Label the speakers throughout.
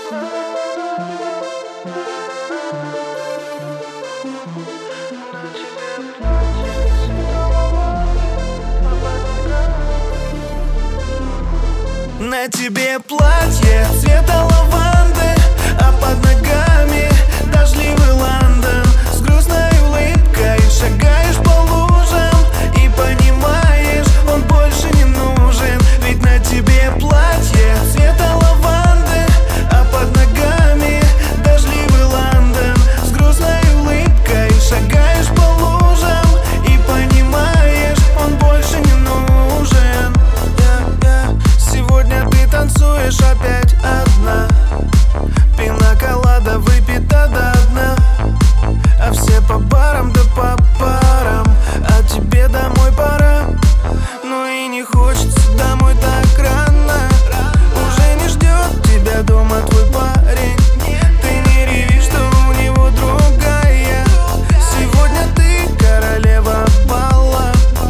Speaker 1: На тебе платье цвета лаванды, а под ногами дождливый Лондон. С грустной улыбкой шагаешь по лужам и понимаешь, он больше не нужен. Ведь на тебе платье цвета лаванды, а под ногами дождливый Лондон. С грустной улыбкой шагаешь по лужам и понимаешь, он больше не нужен. Сегодня ты танцуешь опять одна, пина-колада выпита до дна, а все по барам да по парам, а тебе домой пора. Ну и не хочется домой так рано, уже не ждет тебя дома твой парень. Ты не реви, что у него другая, сегодня ты королева бала.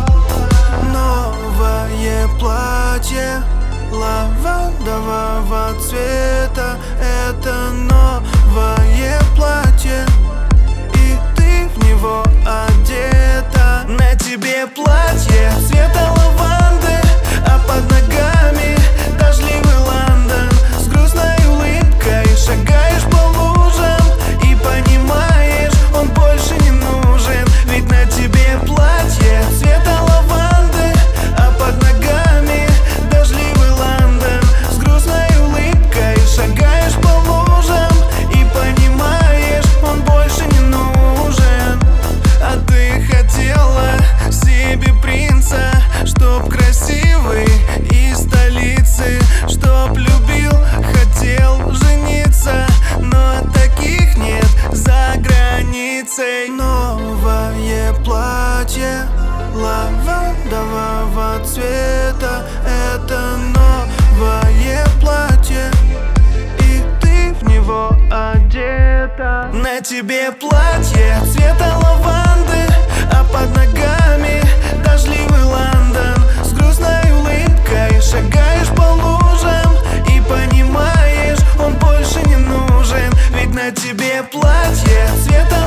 Speaker 1: Новое платье лавандового цвета, это новое платье, и ты в него одета. На тебе платье цвета лаванды, а под ногами дождливый Лондон. С грустной улыбкой шагаешь по лужам и понимаешь, он больше не нужен. Ведь на тебе платье цвета лаванды, а под ногами дождливый Лондон. С грустной улыбкой шагаешь по лужам и понимаешь, он больше не нужен. А ты хотела себе принца, чтоб красивый из столицы, чтоб любил, хотел жениться, но таких нет за границей. Новое платье лавандового цвета, это новое платье, и ты в него одета. На тебе платье цвета лаванды, а под ногами дождливый Лондон. С грустной улыбкой шагаешь по лужам и понимаешь, он больше не нужен. Ведь на тебе платье цвета